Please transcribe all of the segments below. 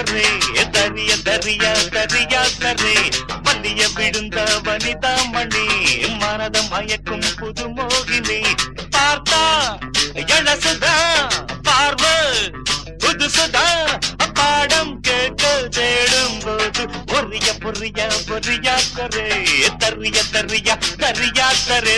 கரே தரிய தரிய தரியா கரே வலிய விழுந்த வனிதா மணி மனத மயக்கும் புது மோகினி பார்த்தா எழசுதா பார்வை புதுசுதா பாடம் கேட்க தேடும் போது பொரிய பொரிய பொரியா கரே தரிய தரிய தரியா கரே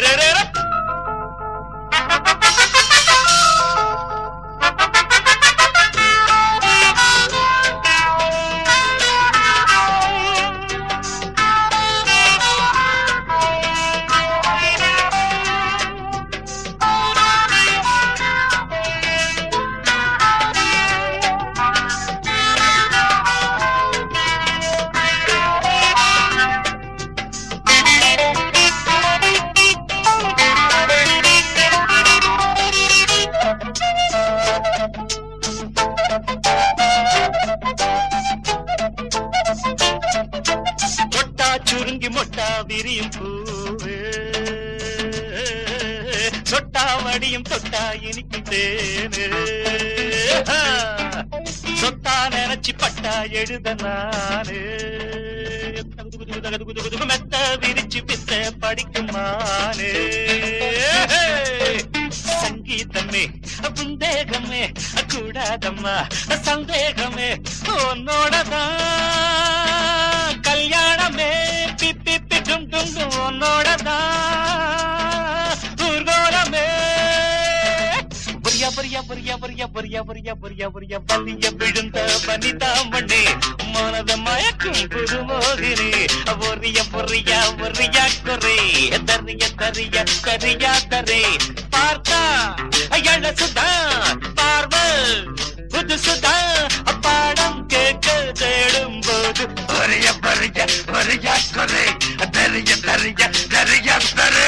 சுருங்கி மொட்டா விரியும் பூவே சொட்டா வடியும் தொட்டா இனிக்கும் தேனு சொத்தா நினைச்சு பட்டா எழுத நானு மெத்த விரிச்சு பித்த படிக்குமானு சங்கீதமே புந்தேகமே கூடாதம்மா சந்தேகமே உன்னோடதான் கல்யாணமே பிப்பி டும் டும் உன்னோடதான் ஊர்கோலமே பொரியா பொரியா பொரியா பொரியா பொரியா பொரியா பொரியா பொரியா வலிய விழுந்த வனிதா மண்ணே மனத மயக்கும் புது மோகினி பொரிய பொரியா பொரியா கொரே தரிய தரிய தரியா தரே பார்த்தா எழசுதா பார்வை புதுசுதா பாடம் கேட்க தேடும் போது பொரிய பொரிய பொரியா கொரே தரிய தரிய தரியா தரே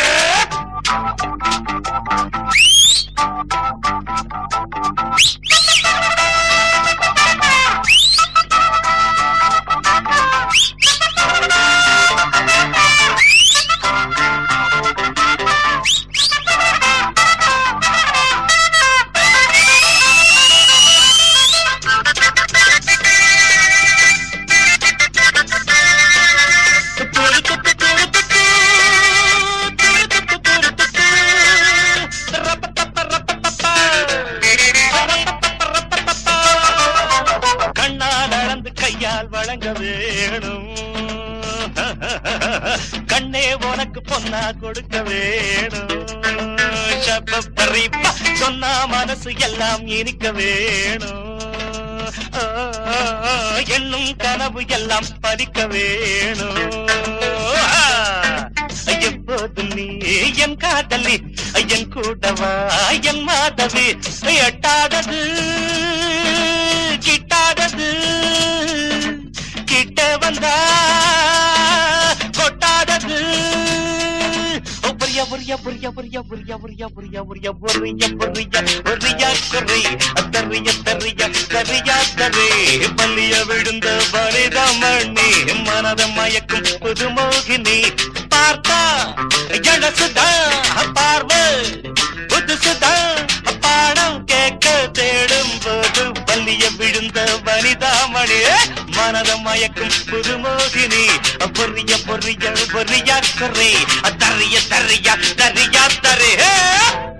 கையால் வழங்க வேணும் கண்ணே உனக்கு பொன்னா கொடுக்க வேணும் சொன்னா மனசு எல்லாம் இனிக்க வேணும் என்னும் கனவு எல்லாம் பறிக்க வேணும் எப்போது நீ என் காதலி என் கூடவா என் மாதவி எட்டாதது கிட்டாதது கிட்ட வந்தா கொட்டாதது பொரியா பொரியா பொரியா பொரியா பொரியா பொரியா பொரியா பொரியா பொரியா பொரியா பொரியா கரை தரிய தரிய தரியா தரே பள்ளிய விழுந்த வனிதா மணி மனத மயக்கும் புது மோகினி பார்த்தா எழசுதா பார்வை புதுசுதா பாடம் கேட்க தேடும் போது பள்ளிய விழுந்த வனிதா மணி மனத மயக்கும் புது மோகினி பொரிய பொரிய பொரியா கரை தரிய தரியா தரியா தரே